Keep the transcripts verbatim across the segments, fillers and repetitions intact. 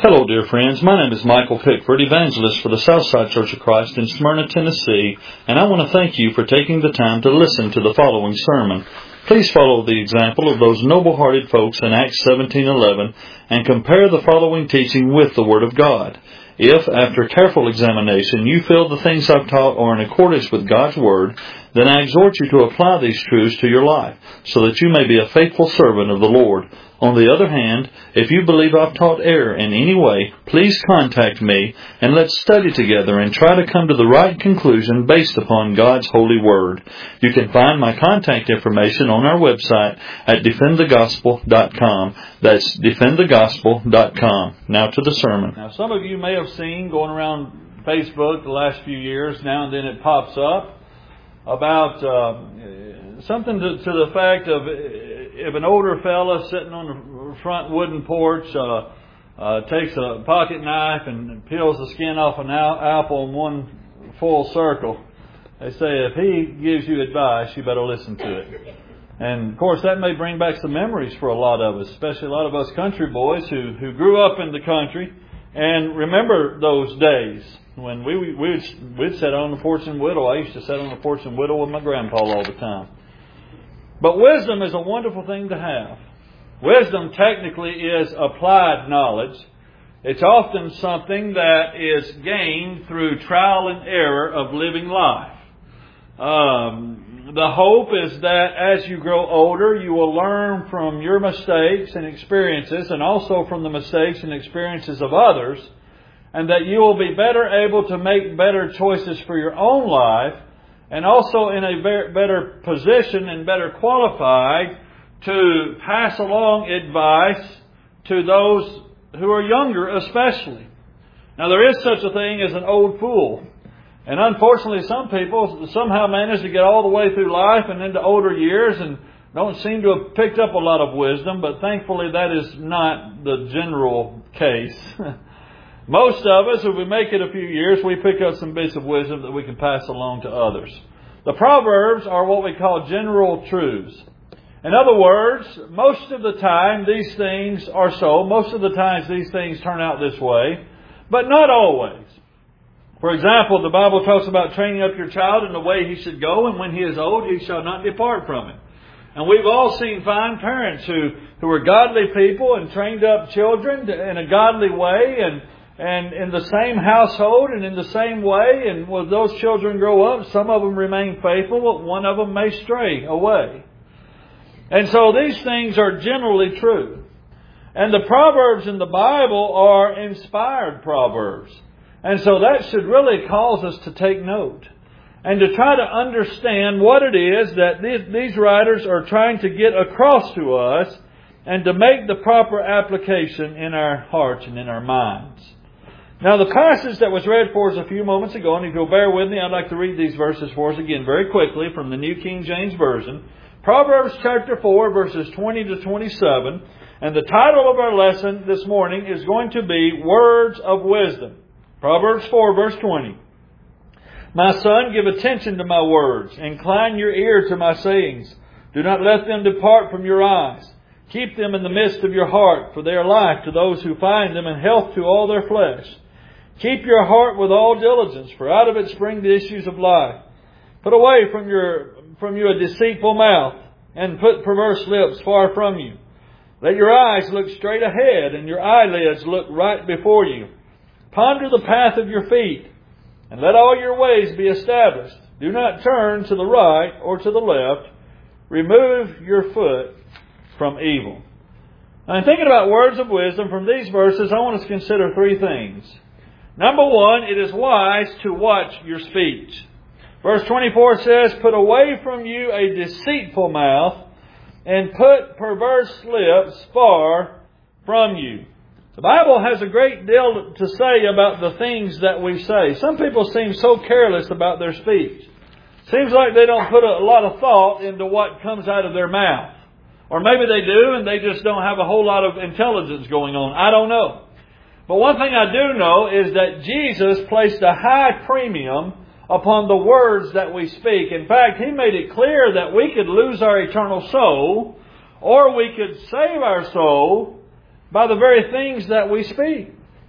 Hello, dear friends. My name is Michael Pickford, evangelist for the Southside Church of Christ in Smyrna, Tennessee, and I want to thank you for taking the time to listen to the following sermon. Please follow the example of those noble-hearted folks in Acts seventeen eleven and compare the following teaching with the Word of God. If, after careful examination, you feel the things I've taught are in accordance with God's Word, then I exhort you to apply these truths to your life, so that you may be a faithful servant of the Lord. On the other hand, if you believe I've taught error in any way, please contact me, and let's study together and try to come to the right conclusion based upon God's holy Word. You can find my contact information on our website at defend the gospel dot com. That's defend the gospel dot com. Now to the sermon. Now, some of you may have seen going around Facebook the last few years, now and then it pops up, about uh, something to, to the fact of if an older fella sitting on the front wooden porch uh, uh, takes a pocket knife and peels the skin off an apple in one full circle, they say if he gives you advice, you better listen to it. And of course that may bring back some memories for a lot of us, especially a lot of us country boys who, who grew up in the country and remember those days. When we, we we'd, we'd sit on the porch and whittle. I used to sit on the porch and whittle with my grandpa all the time. But wisdom is a wonderful thing to have. Wisdom technically is applied knowledge. It's often something that is gained through trial and error of living life. Um, the hope is that as you grow older, you will learn from your mistakes and experiences, and also from the mistakes and experiences of others, and that you will be better able to make better choices for your own life, and also in a better position and better qualified to pass along advice to those who are younger especially. Now, there is such a thing as an old fool. And unfortunately, some people somehow manage to get all the way through life and into older years and don't seem to have picked up a lot of wisdom, but thankfully that is not the general case. Most of us, if we make it a few years, we pick up some bits of wisdom that we can pass along to others. The Proverbs are what we call general truths. In other words, most of the time these things are so. Most of the times these things turn out this way, but not always. For example, the Bible talks about training up your child in the way he should go, and when he is old, he shall not depart from it. And we've all seen fine parents who, who are godly people and trained up children in a godly way, and And in the same household and in the same way, and when those children grow up, some of them remain faithful, but one of them may stray away. And so these things are generally true. And the Proverbs in the Bible are inspired Proverbs. And so that should really cause us to take note and to try to understand what it is that these writers are trying to get across to us, and to make the proper application in our hearts and in our minds. Now, the passage that was read for us a few moments ago, and if you'll bear with me, I'd like to read these verses for us again very quickly from the New King James Version. Proverbs chapter four, verses twenty to twenty-seven. And the title of our lesson this morning is going to be Words of Wisdom. Proverbs four, verse twenty. My son, give attention to my words. Incline your ear to my sayings. Do not let them depart from your eyes. Keep them in the midst of your heart, for they are life to those who find them, and health to all their flesh. Keep your heart with all diligence, for out of it spring the issues of life. Put away from your from you a deceitful mouth, and put perverse lips far from you. Let your eyes look straight ahead, and your eyelids look right before you. Ponder the path of your feet, and let all your ways be established. Do not turn to the right or to the left. Remove your foot from evil. Now, in thinking about words of wisdom from these verses, I want us to consider three things. Number one, it is wise to watch your speech. Verse twenty-four says, put away from you a deceitful mouth, and put perverse lips far from you. The Bible has a great deal to say about the things that we say. Some people seem so careless about their speech. Seems like they don't put a lot of thought into what comes out of their mouth. Or maybe they do and they just don't have a whole lot of intelligence going on. I don't know. But one thing I do know is that Jesus placed a high premium upon the words that we speak. In fact, He made it clear that we could lose our eternal soul, or we could save our soul by the very things that we speak.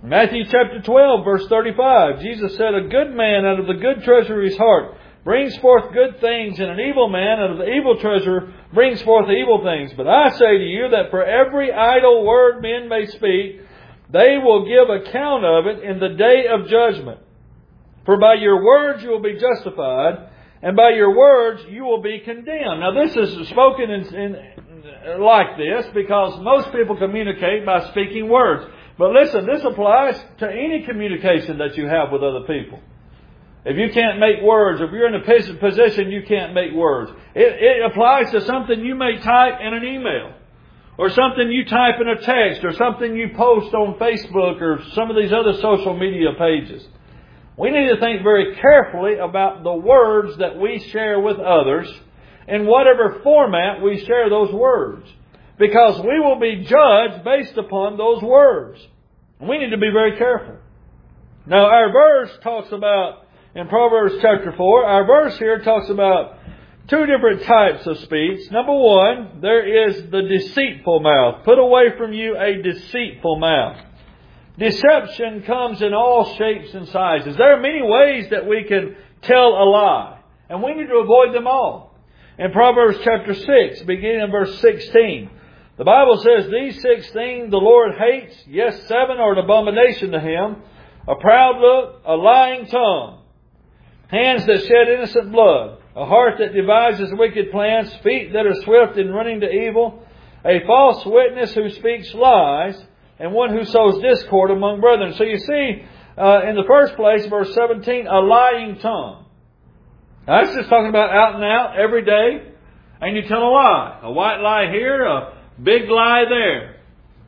Matthew chapter twelve, verse thirty-five, Jesus said, "A good man out of the good treasure of his heart brings forth good things, and an evil man out of the evil treasure brings forth evil things. But I say to you that for every idle word men may speak, they will give account of it in the day of judgment. For by your words you will be justified, and by your words you will be condemned." Now this is spoken in, in like this because most people communicate by speaking words. But listen, this applies to any communication that you have with other people. If you can't make words, if you're in a position you can't make words, it, it applies to something you may type in an email, or something you type in a text, or something you post on Facebook or some of these other social media pages. We need to think very carefully about the words that we share with others, in whatever format we share those words, because we will be judged based upon those words. We need to be very careful. Now, our verse talks about, in Proverbs chapter four, our verse here talks about two different types of speech. Number one, there is the deceitful mouth. Put away from you a deceitful mouth. Deception comes in all shapes and sizes. There are many ways that we can tell a lie, and we need to avoid them all. In Proverbs chapter six, beginning in verse sixteen, the Bible says, "These six things the Lord hates, yes, seven are an abomination to Him: a proud look, a lying tongue, hands that shed innocent blood, a heart that devises wicked plans, feet that are swift in running to evil, a false witness who speaks lies, and one who sows discord among brethren." So you see, uh, in the first place, verse seventeen, a lying tongue. Now, that's just talking about out and out, every day, and you tell a lie. A white lie here, a big lie there.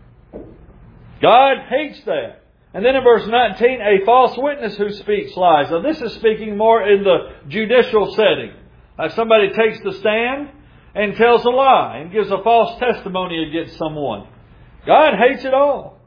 God hates that. And then in verse nineteen, a false witness who speaks lies. Now this is speaking more in the judicial setting. Like somebody takes the stand and tells a lie and gives a false testimony against someone. God hates it all.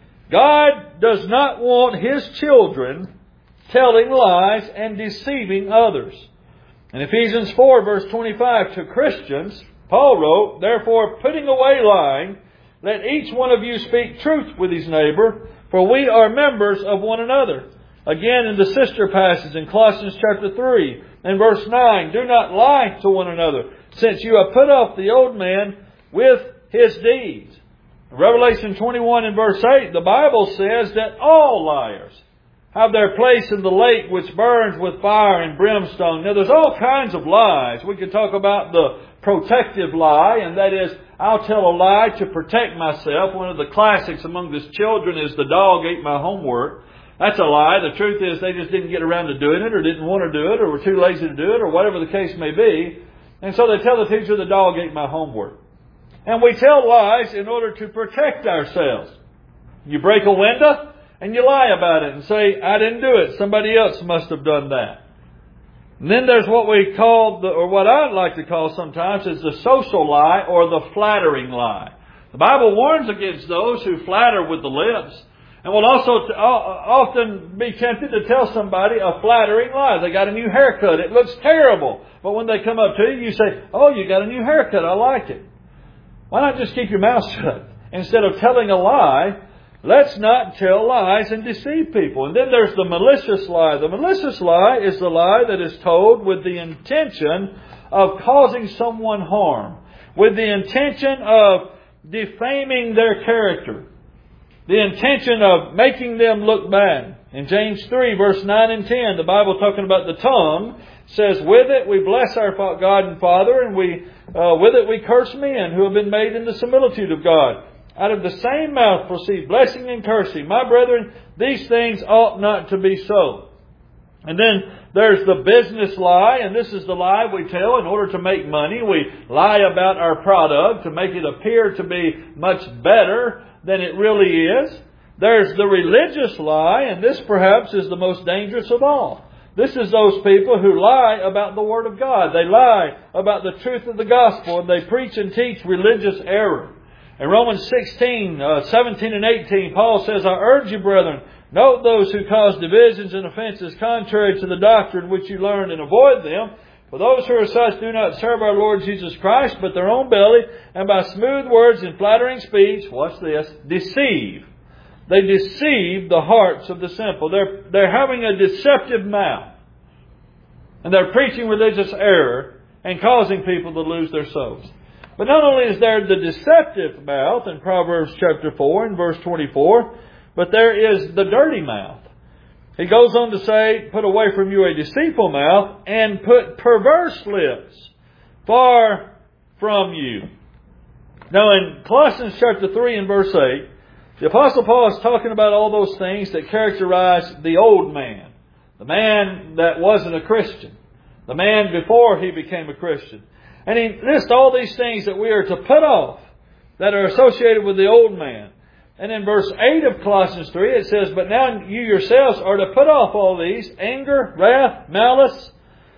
God does not want His children telling lies and deceiving others. In Ephesians four, verse twenty-five, to Christians, Paul wrote, "Therefore, putting away lying, let each one of you speak truth with his neighbor, for we are members of one another." Again, in the sister passage in Colossians chapter three, and verse nine, "Do not lie to one another, since you have put off the old man with his deeds." In Revelation twenty-one and verse eight, the Bible says that all liars have their place in the lake which burns with fire and brimstone. Now, there's all kinds of lies. We could talk about the protective lie, and that is, I'll tell a lie to protect myself. One of the classics among the children is the dog ate my homework. That's a lie. The truth is they just didn't get around to doing it, or didn't want to do it, or were too lazy to do it, or whatever the case may be. And so they tell the teacher the dog ate my homework. And we tell lies in order to protect ourselves. You break a window and you lie about it and say, "I didn't do it. Somebody else must have done that." And then there's what we call, the, or what I like to call sometimes, is the social lie or the flattering lie. The Bible warns against those who flatter with the lips, and will also t- often be tempted to tell somebody a flattering lie. They got a new haircut. It looks terrible. But when they come up to you, you say, "Oh, you got a new haircut. I like it." Why not just keep your mouth shut? Instead of telling a lie, let's not tell lies and deceive people. And then there's the malicious lie. The malicious lie is the lie that is told with the intention of causing someone harm, with the intention of defaming their character, the intention of making them look bad. In James three, verse nine and ten, the Bible talking about the tongue says, "With it we bless our God and Father, and we uh, with it we curse men who have been made in the similitude of God. Out of the same mouth proceed blessing and cursing. My brethren, these things ought not to be so." And then there's the business lie, and this is the lie we tell in order to make money. We lie about our product to make it appear to be much better than it really is. There's the religious lie, and this perhaps is the most dangerous of all. This is those people who lie about the Word of God. They lie about the truth of the gospel, and they preach and teach religious error. In Romans sixteen, uh, seventeen and eighteen, Paul says, "I urge you, brethren, note those who cause divisions and offenses contrary to the doctrine which you learned, and avoid them. For those who are such do not serve our Lord Jesus Christ, but their own belly, and by smooth words and flattering speech," watch this, "deceive They deceive the hearts of the simple. They're, they're having a deceptive mouth. And they're preaching religious error and causing people to lose their souls. But not only is there the deceptive mouth in Proverbs chapter four and verse twenty-four, but there is the dirty mouth. He goes on to say, put away from you a deceitful mouth and put perverse lips far from you. Now in Colossians chapter three and verse eight, the Apostle Paul is talking about all those things that characterize the old man. The man that wasn't a Christian. The man before he became a Christian. And he lists all these things that we are to put off that are associated with the old man. And in verse eight of Colossians three it says, but now you yourselves are to put off all these: anger, wrath, malice,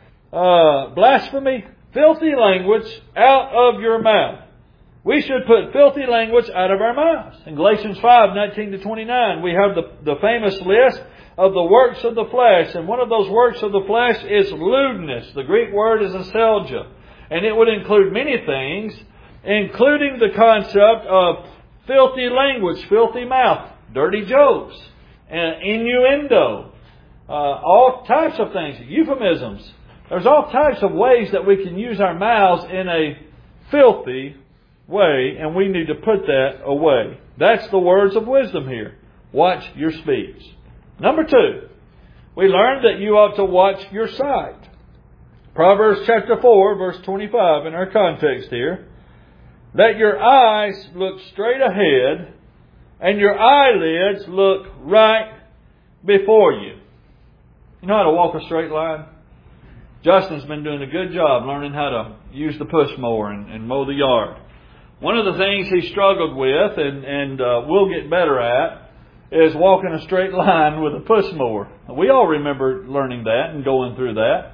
uh, blasphemy, filthy language out of your mouth. We should put filthy language out of our mouths. In Galatians five, nineteen to twenty-nine, we have the, the famous list of the works of the flesh. And one of those works of the flesh is lewdness. The Greek word is aselgia. And it would include many things, including the concept of filthy language, filthy mouth, dirty jokes, and innuendo, uh, all types of things, euphemisms. There's all types of ways that we can use our mouths in a filthy way, and we need to put that away. That's the words of wisdom here. Watch your speech. Number two, we learned that you ought to watch your sight. Proverbs chapter four, verse twenty-five in our context here. Let your eyes look straight ahead and your eyelids look right before you. You know how to walk a straight line? Justin's been doing a good job learning how to use the push mower and, and mow the yard. One of the things he struggled with and, and uh, will get better at is walking a straight line with a push mower. We all remember learning that and going through that.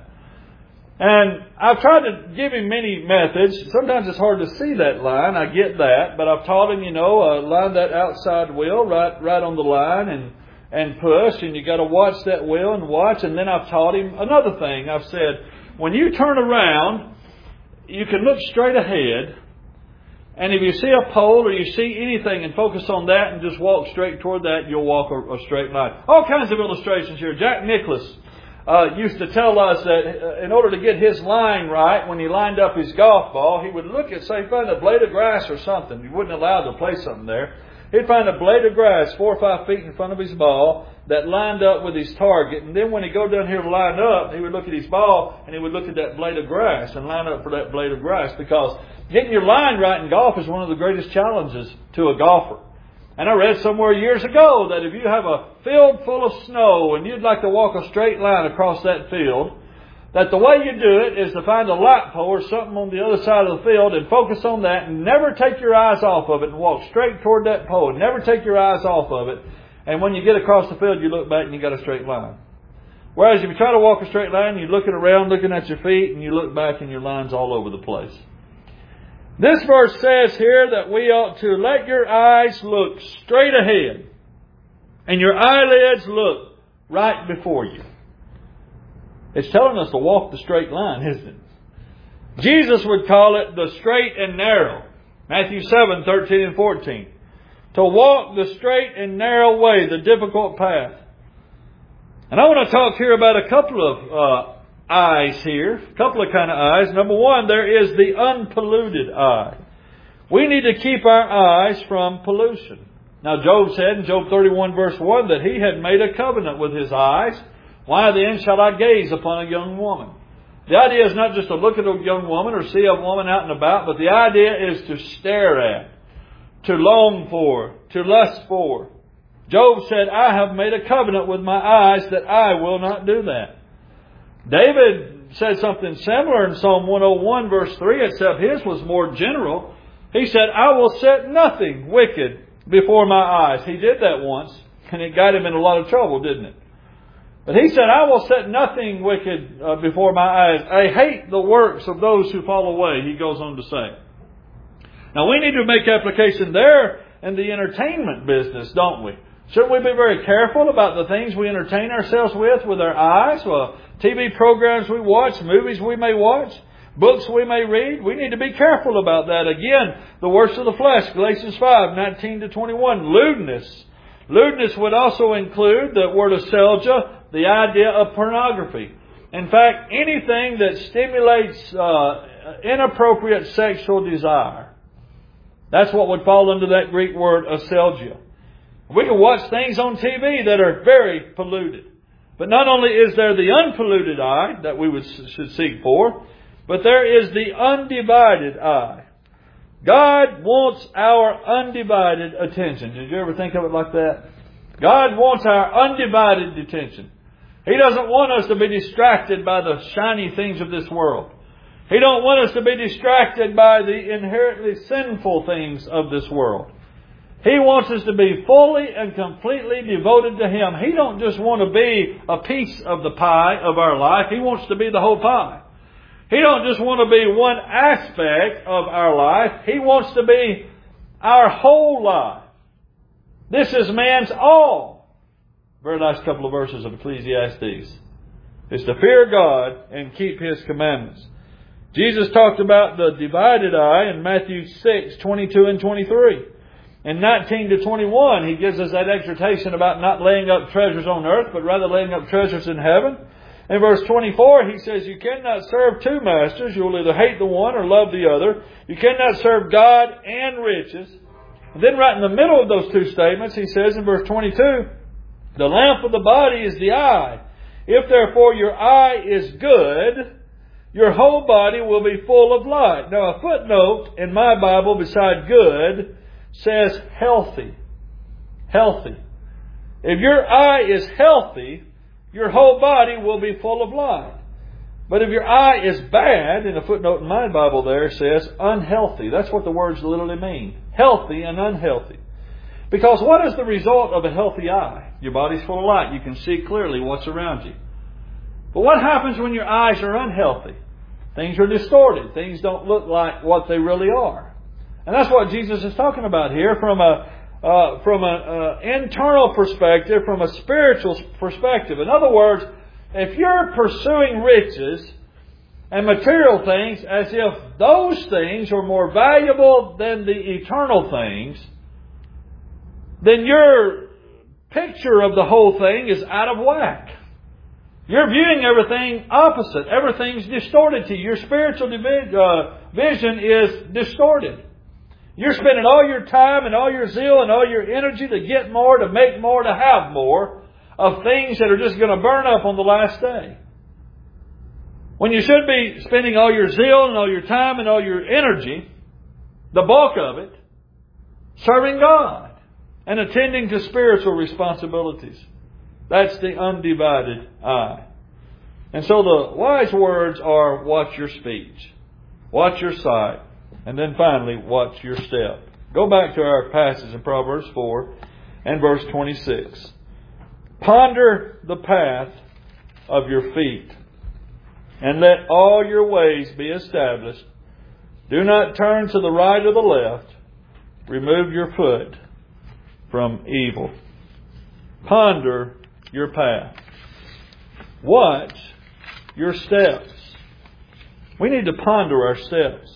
And I've tried to give him many methods. Sometimes it's hard to see that line. I get that. But I've taught him, you know, uh, line that outside wheel right right on the line and, and push. And you got to watch that wheel and watch. And then I've taught him another thing. I've said, when you turn around, you can look straight ahead. And if you see a pole or you see anything and focus on that and just walk straight toward that, you'll walk a, a straight line. All kinds of illustrations here. Jack Nicklaus Uh, used to tell us that uh, in order to get his line right, when he lined up his golf ball, he would look at, say, find a blade of grass or something. He wasn't allowed to play something there. He'd find a blade of grass four or five feet in front of his ball that lined up with his target. And then when he go down here to line up, he would look at his ball and he would look at that blade of grass and line up for that blade of grass. Because getting your line right in golf is one of the greatest challenges to a golfer. And I read somewhere years ago that if you have a field full of snow and you'd like to walk a straight line across that field, that the way you do it is to find a light pole or something on the other side of the field and focus on that and never take your eyes off of it and walk straight toward that pole and never take your eyes off of it. And when you get across the field, you look back and you got a straight line. Whereas if you try to walk a straight line, you're looking around, looking at your feet, and you look back and your line's all over the place. This verse says here that we ought to let your eyes look straight ahead and your eyelids look right before you. It's telling us to walk the straight line, isn't it? Jesus would call it the straight and narrow. Matthew seven, thirteen and fourteen. To walk the straight and narrow way, the difficult path. And I want to talk here about a couple of uh, eyes here. A couple of kind of eyes. Number one, there is the unpolluted eye. We need to keep our eyes from pollution. Now Job said in Job thirty-one verse one that he had made a covenant with his eyes. Why then shall I gaze upon a young woman? The idea is not just to look at a young woman or see a woman out and about, but the idea is to stare at, to long for, to lust for. Job said, I have made a covenant with my eyes that I will not do that. David said something similar in Psalm one oh one verse three, except his was more general. He said, I will set nothing wicked before my eyes. He did that once, and it got him in a lot of trouble, didn't it? But he said, I will set nothing wicked uh, before my eyes. I hate the works of those who fall away, he goes on to say. Now we need to make application there in the entertainment business, don't we? Shouldn't we be very careful about the things we entertain ourselves with, with our eyes? Well, T V programs we watch, movies we may watch, books we may read. We need to be careful about that. Again, the works of the flesh, Galatians five, nineteen to twenty-one, lewdness, Lewdness would also include the word aselja, the idea of pornography. In fact, anything that stimulates uh, inappropriate sexual desire. That's what would fall under that Greek word aselgia. We can watch things on T V that are very polluted. But not only is there the unpolluted eye that we would, should seek for, but there is the undivided eye. God wants our undivided attention. Did you ever think of it like that? God wants our undivided attention. He doesn't want us to be distracted by the shiny things of this world. He don't want us to be distracted by the inherently sinful things of this world. He wants us to be fully and completely devoted to Him. He don't just want to be a piece of the pie of our life. He wants to be the whole pie. He don't just want to be one aspect of our life. He wants to be our whole life. This is man's all. Very nice couple of verses of Ecclesiastes. It's to fear God and keep His commandments. Jesus talked about the divided eye in Matthew six, twenty-two and twenty-three. In nineteen to twenty-one, He gives us that exhortation about not laying up treasures on earth, but rather laying up treasures in heaven. In verse twenty-four, He says, you cannot serve two masters. You will either hate the one or love the other. You cannot serve God and riches. And then right in the middle of those two statements, He says in verse twenty-two, the lamp of the body is the eye. If therefore your eye is good, your whole body will be full of light. Now a footnote in my Bible beside good says healthy. Healthy. If your eye is healthy, your whole body will be full of light. But if your eye is bad, and a footnote in my Bible there says unhealthy. That's what the words literally mean. Healthy and unhealthy. Because what is the result of a healthy eye? Your body's full of light. You can see clearly what's around you. But what happens when your eyes are unhealthy? Things are distorted. Things don't look like what they really are. And that's what Jesus is talking about here from a uh, from an uh, internal perspective, from a spiritual perspective. In other words, if you're pursuing riches and material things as if those things are more valuable than the eternal things, then your picture of the whole thing is out of whack. You're viewing everything opposite. Everything's distorted to you. Your spiritual divi- uh, vision is distorted. You're spending all your time and all your zeal and all your energy to get more, to make more, to have more of things that are just going to burn up on the last day. When you should be spending all your zeal and all your time and all your energy, the bulk of it, serving God and attending to spiritual responsibilities. That's the undivided eye. And so the wise words are watch your speech, watch your sight, and then finally watch your step. Go back to our passage in Proverbs four and verse twenty-six. Ponder the path of your feet, and let all your ways be established. Do not turn to the right or the left. Remove your foot from evil. Ponder your path. Watch your steps. We need to ponder our steps.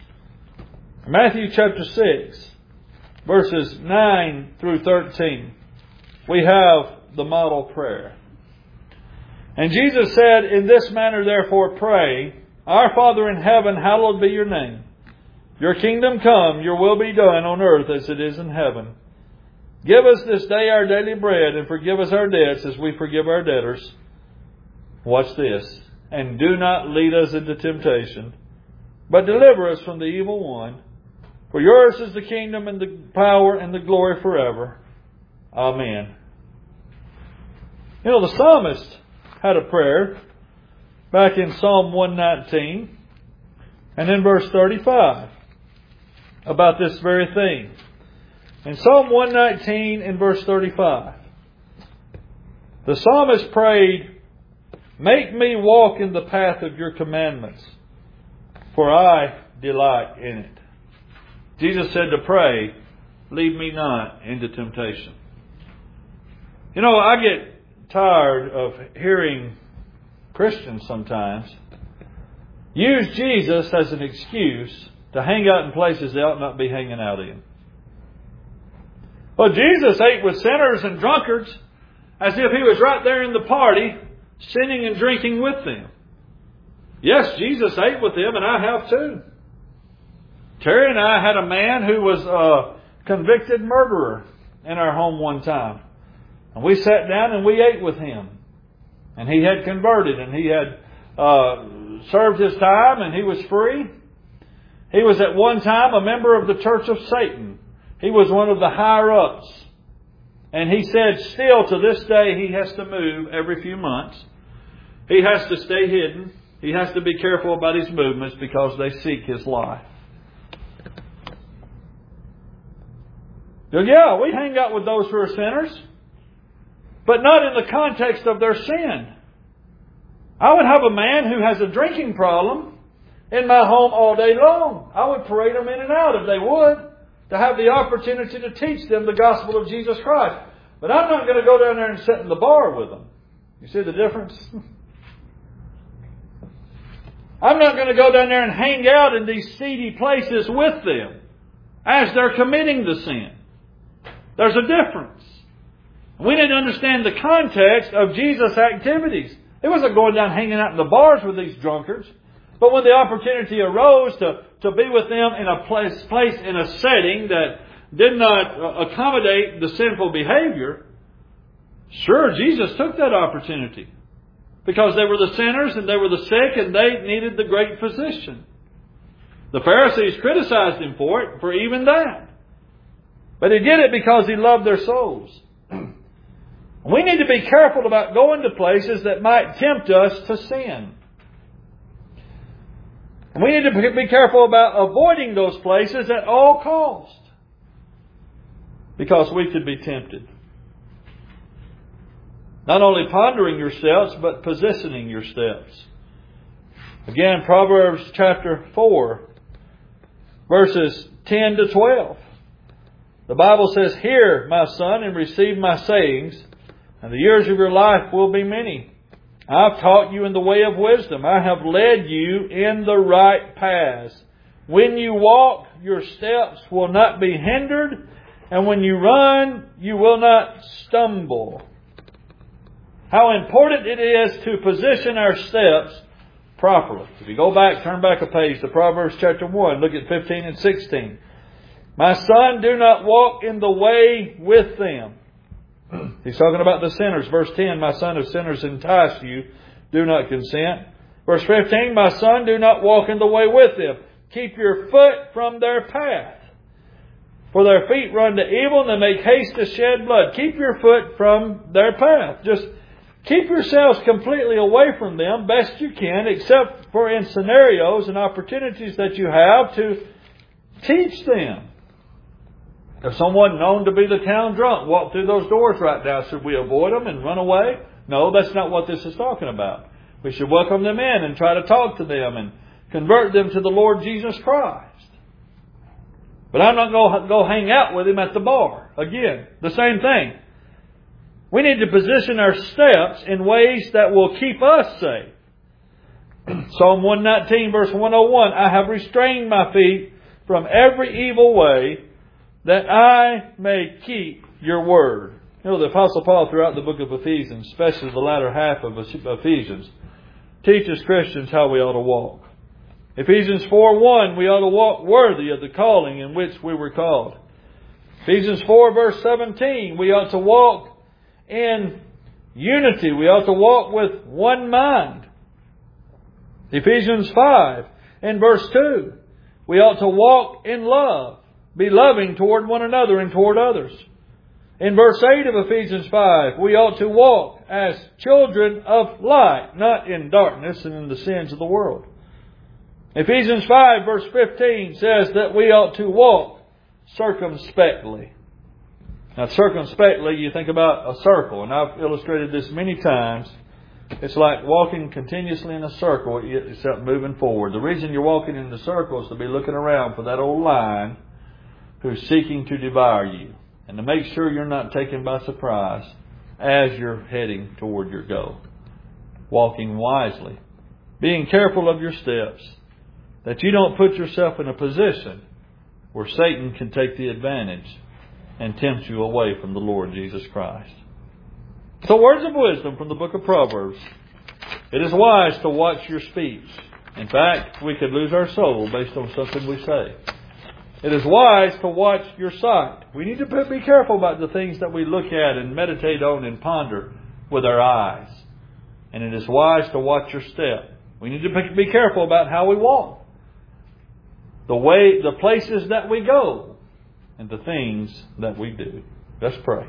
Matthew chapter six, verses nine through thirteen, we have the model prayer. And Jesus said, in this manner therefore pray, Our Father in heaven, hallowed be your name. Your kingdom come, your will be done on earth as it is in heaven. Give us this day our daily bread, and forgive us our debts as we forgive our debtors. Watch this. And do not lead us into temptation, but deliver us from the evil one. For yours is the kingdom and the power and the glory forever. Amen. You know, the psalmist had a prayer back in Psalm one nineteen and in verse thirty-five about this very thing. In Psalm one nineteen and verse thirty-five, the psalmist prayed, Make me walk in the path of your commandments, for I delight in it. Jesus said to pray, Lead me not into temptation. You know, I get tired of hearing Christians sometimes use Jesus as an excuse to hang out in places they ought not be hanging out in. Well, Jesus ate with sinners and drunkards as if He was right there in the party, sinning and drinking with them. Yes, Jesus ate with them, and I have too. Terry and I had a man who was a convicted murderer in our home one time. And we sat down and we ate with him. And he had converted and he had uh, served his time and he was free. He was at one time a member of the Church of Satan. He was one of the higher-ups. And he said still to this day he has to move every few months. He has to stay hidden. He has to be careful about his movements because they seek his life. So yeah, we hang out with those who are sinners, but not in the context of their sin. I would have a man who has a drinking problem in my home all day long. I would parade them in and out if they would, to have the opportunity to teach them the gospel of Jesus Christ. But I'm not going to go down there and sit in the bar with them. You see the difference? I'm not going to go down there and hang out in these seedy places with them as they're committing the sin. There's a difference. We need to understand the context of Jesus' activities. He wasn't going down hanging out in the bars with these drunkards. But when the opportunity arose to, to be with them in a place, place in a setting that did not accommodate the sinful behavior, sure, Jesus took that opportunity. Because they were the sinners and they were the sick and they needed the great physician. The Pharisees criticized Him for it, for even that. But He did it because He loved their souls. We need to be careful about going to places that might tempt us to sin. We need to be careful about avoiding those places at all cost, because we could be tempted. Not only pondering your steps, but positioning your steps. Again, Proverbs chapter four, verses ten to twelve. The Bible says, "Hear, my son, and receive my sayings, and the years of your life will be many. I've taught you in the way of wisdom. I have led you in the right paths. When you walk, your steps will not be hindered, and when you run, you will not stumble." How important it is to position our steps properly. If you go back, turn back a page to Proverbs chapter one, look at fifteen and sixteen. "My son, do not walk in the way with them." He's talking about the sinners. Verse ten, "My son, if sinners entice you, do not consent." Verse fifteen, "My son, do not walk in the way with them. Keep your foot from their path. For their feet run to evil, and they make haste to shed blood." Keep your foot from their path. Just keep yourselves completely away from them best you can, except for in scenarios and opportunities that you have to teach them. If someone known to be the town drunk walked through those doors right now, should we avoid them and run away? No, that's not what this is talking about. We should welcome them in and try to talk to them and convert them to the Lord Jesus Christ. But I'm not going to go hang out with him at the bar. Again, the same thing. We need to position our steps in ways that will keep us safe. Psalm one nineteen, verse one oh one, "I have restrained my feet from every evil way, that I may keep your word." You know, the Apostle Paul throughout the book of Ephesians, especially the latter half of Ephesians, teaches Christians how we ought to walk. Ephesians four one, we ought to walk worthy of the calling in which we were called. Ephesians four verse seventeen, we ought to walk in unity. We ought to walk with one mind. Ephesians five and verse two, we ought to walk in love. Be loving toward one another and toward others. In verse eight of Ephesians five, we ought to walk as children of light, not in darkness and in the sins of the world. Ephesians five verse fifteen says that we ought to walk circumspectly. Now, circumspectly, you think about a circle, and I've illustrated this many times. It's like walking continuously in a circle except moving forward. The reason you're walking in the circle is to be looking around for that old lion who's seeking to devour you, and to make sure you're not taken by surprise as you're heading toward your goal. Walking wisely. Being careful of your steps, that you don't put yourself in a position where Satan can take the advantage and tempt you away from the Lord Jesus Christ. So words of wisdom from the book of Proverbs. It is wise to watch your speech. In fact, we could lose our soul based on something we say. It is wise to watch your sight. We need to be careful about the things that we look at and meditate on and ponder with our eyes. And it is wise to watch your step. We need to be careful about how we walk, the way, the places that we go, and the things that we do. Let's pray.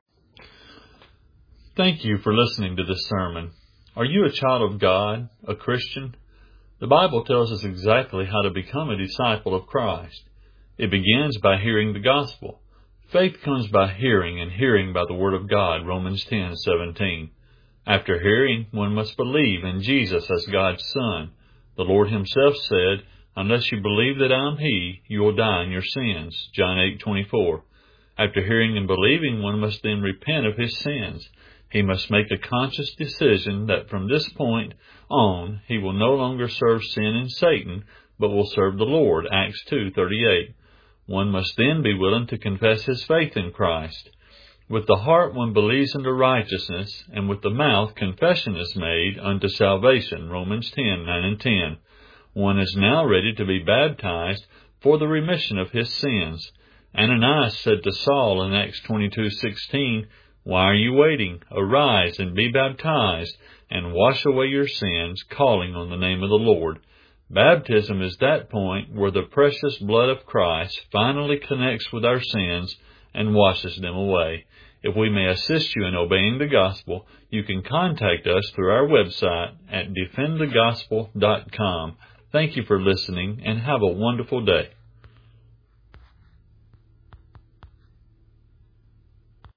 Thank you for listening to this sermon. Are you a child of God, a Christian? The Bible tells us exactly how to become a disciple of Christ. It begins by hearing the gospel. Faith comes by hearing, and hearing by the Word of God, Romans ten seventeen. After hearing, one must believe in Jesus as God's Son. The Lord Himself said, "Unless you believe that I am He, you will die in your sins," John eight twenty-four. After hearing and believing, one must then repent of his sins. He must make a conscious decision that from this point on, he will no longer serve sin and Satan, but will serve the Lord, Acts two thirty-eight. One must then be willing to confess his faith in Christ. With the heart one believes unto righteousness, and with the mouth confession is made unto salvation, Romans ten nine and ten. One is now ready to be baptized for the remission of his sins. Ananias said to Saul in Acts twenty-two sixteen, "Why are you waiting? Arise and be baptized, and wash away your sins, calling on the name of the Lord." Baptism is that point where the precious blood of Christ finally connects with our sins and washes them away. If we may assist you in obeying the gospel, you can contact us through our website at defend the gospel dot com. Thank you for listening, and have a wonderful day.